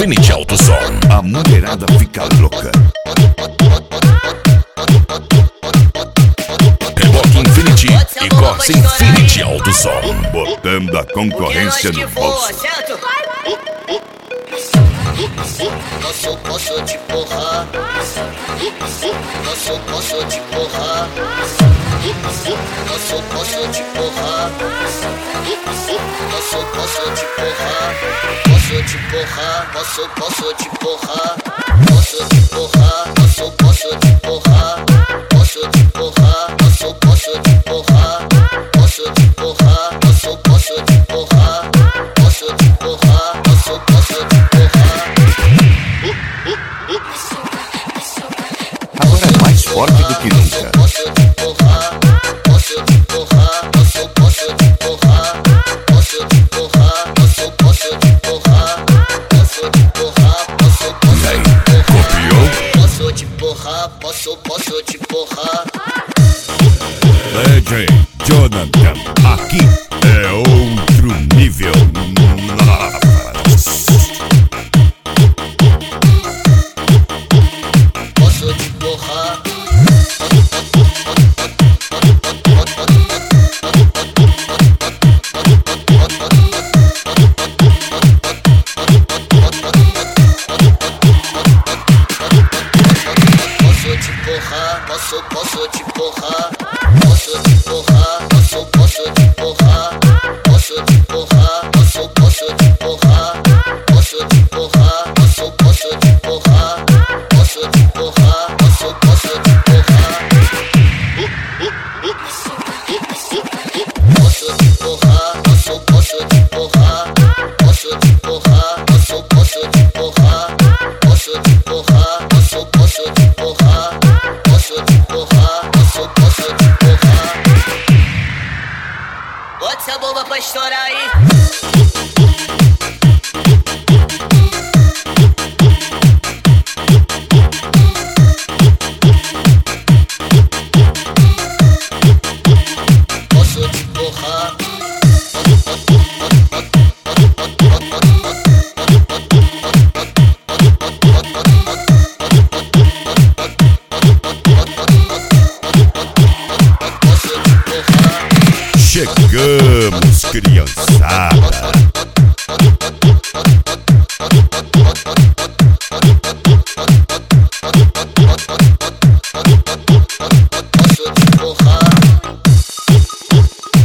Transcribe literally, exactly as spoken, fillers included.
Infinity Alto Som. A mulherada fica louca. Reboque Infinity e Corsa Infinity Alto Som. Botando a concorrência no bolso. Posso, posso te porrar. Posso, posso te porrar. Posso, posso te porrar. Posso, posso te porrar. Posso te porrar. Posso, posso te porrar. Posso te porrar. Posso, posso te porrar. Posso te porrar. Posso, posso te porrar. Posso te porrar. Posso, posso te porrar. Posso te porrar. Posso, posso te porrar. Agora é mais forte do que nunca. Posso te porrar, posso te porrar, posso, posso te porrar, posso te porrar, posso, posso te porrar, posso te porrar, posso, posso E aí, te porrar, copiou? posso te porrar, posso, posso te porrar. D J Jonathan, aqui é outro nível. Posso te porrar. Posso te porrar, posso, posso te porrar. Posso te porrar, posso, posso te porrar. Posso te porrar, posso, posso te porrar. Posso te porrar, posso, posso te porrar. Posso te porrar, posso, posso te porrar. Posso te porrar, posso, posso te porrar. Posso te porrar, posso, posso te porrar. Posso te porrar, posso, posso te porrar. Posso te porrar, posso, posso te porrar. Bota essa bomba pra estourar aí. Posso te porrar. Posso te porrar. Chegamos, criançada.